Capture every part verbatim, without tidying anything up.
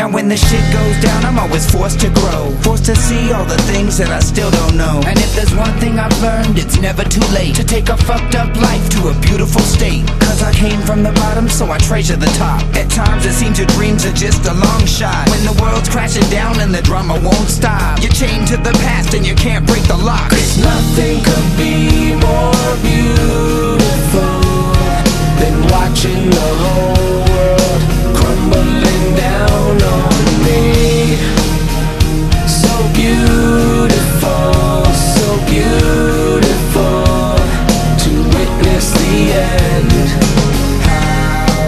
Now when the shit goes down, I'm always forced to grow, forced to see all the things that I still don't know. And if there's one thing I've learned, it's never too late to take a fucked up life to a beautiful state. Cause I came from the bottom, so I treasure the top. At times it seems your dreams are just a long shot. When the world's crashing down and the drama won't stop, you're chained to the past and you can't break the lock. Cause nothing could be more beautiful than watching the whole world crumbling down on me. So beautiful, so beautiful to witness the end. How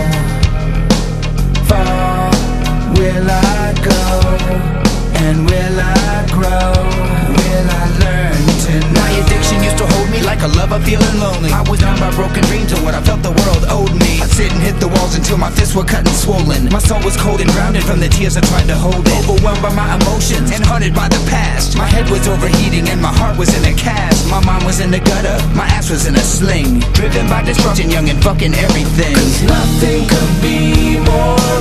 far will I go? And will I grow? Will I learn to know? My addiction used to hold me like a lover feeling lonely. I was numb by broken dreams and what I felt the world owed me. I'd sit and hit the walls until my fists were cut and swollen. My soul was cold and drowning from the tears I tried to hold it. Overwhelmed by my emotions and haunted by the past. My head was overheating and my heart was in a cast. My mind was in the gutter, my ass was in a sling. Driven by destruction, young and fucking everything. Cause nothing could be more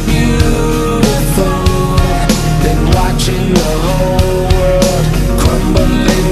beautiful than watching the whole world crumbling